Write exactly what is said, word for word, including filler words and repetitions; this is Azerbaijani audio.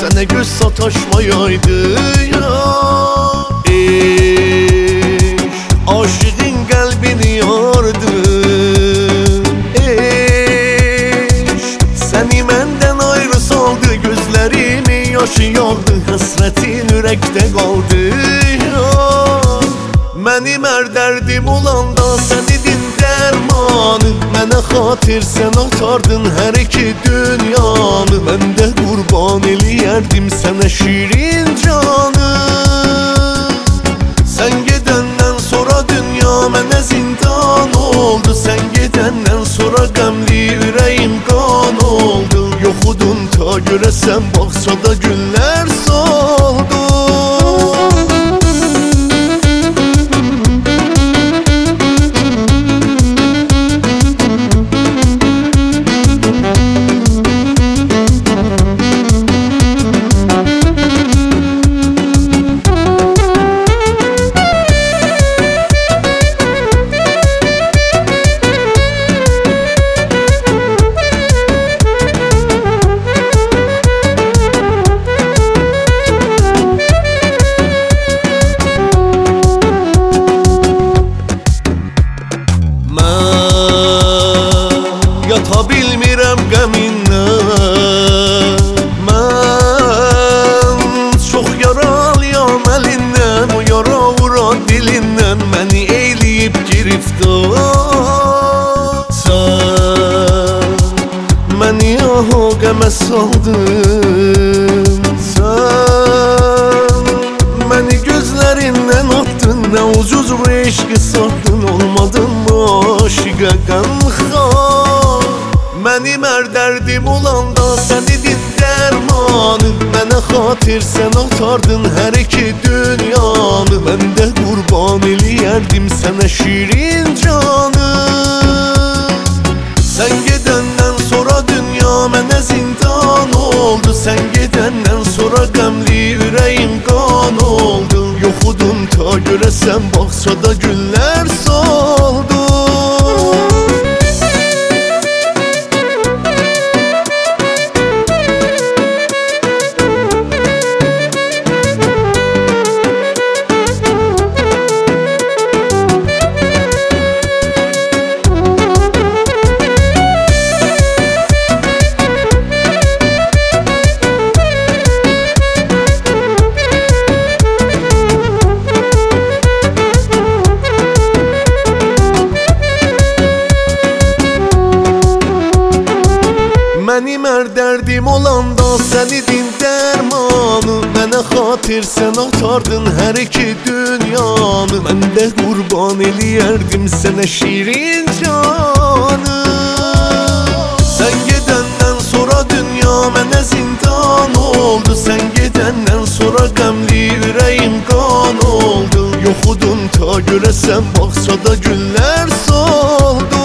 Mənə göz sataşmayaydı ya. Eş, aşığın qəlbini yardı. Eş, səni məndən ayrı saldı. Gözlərimi yaşı yağdı, həsrətin ürəkdə qaldı ya. Mənim hər dərdim olanda sən idin dərmanı. Mənə xatir sən atardın hər iki dünyanı. Mən də qurban eləyərdim sənə şirin canı. Sən gedəndən sonra dünya mənə zindan oldu. Sən gedəndən sonra qəmli ürəyim qan oldu. Yoxudun ta görəsən bağçada günlər soldu. Yata bilmirəm qəmindən. Mən çox yaralıyam əlindən. O yara vuran dilindən məni eyləyib giriftar. Sən məni aha qəmə saldın. Sən məni gözlərindən atdın. Nə ucuz bu eşqi satdın. Olmadın mı aşiqə qəmxar. Mənim hər dərdim olanda sən idin dərmanı. Mənə xatir sən atardın hər iki dünyanı. Mən də qurban eləyərdim sənə şirin canı. Sən gedəndən sonra dünya mənə zindan oldu. Sən gedəndən sonra qəmli ürəyim qan oldu. Yoxudun ta görəsən bağçada günlər soldu. Mənim hər dərdim olanda sən idin dərmanı. Mənə xatir sən atardın hər iki dünyanı. Mən də qurban eləyərdim sənə şirin canı. Sən gedəndən sonra dünya mənə zindan oldu. Sən gedəndən sonra qəmli ürəyim qan oldu. Yoxudun ta görəsən bağçada günlər soldu.